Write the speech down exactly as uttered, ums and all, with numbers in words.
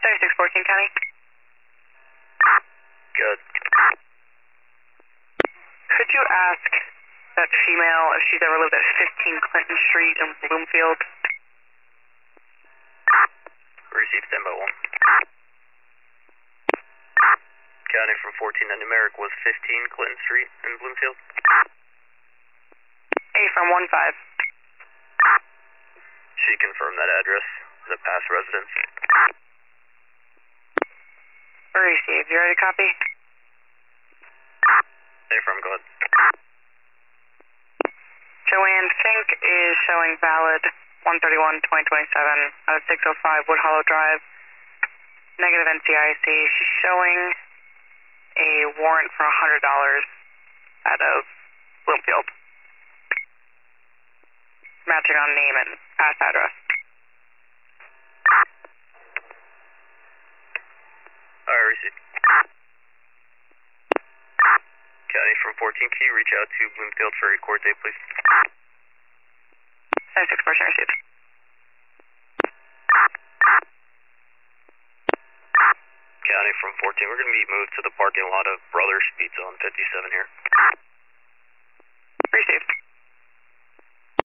seventy-six fourteen County. Good. Could you ask that female if she's ever lived at fifteen Clinton Street in Bloomfield? Received ten by one. County from fourteen, that numeric was fifteen Clinton Street in Bloomfield. A from one five. She confirmed that address, the past residence. Received. You ready to copy? A from, go ahead. Joanne Fink is showing valid one thirty-one twenty twenty-seven out of six oh five Wood Hollow Drive. Negative N C I C. She's showing a warrant for one hundred dollars out of Bloomfield. Matching on name and past address. Alright, received. County from fourteen, can you reach out to Bloomfield for a court date, please? seventy-six fourteen received. County from fourteen, we're going to be moved to the parking lot of Brothers Pizza on fifty-seven here. Received.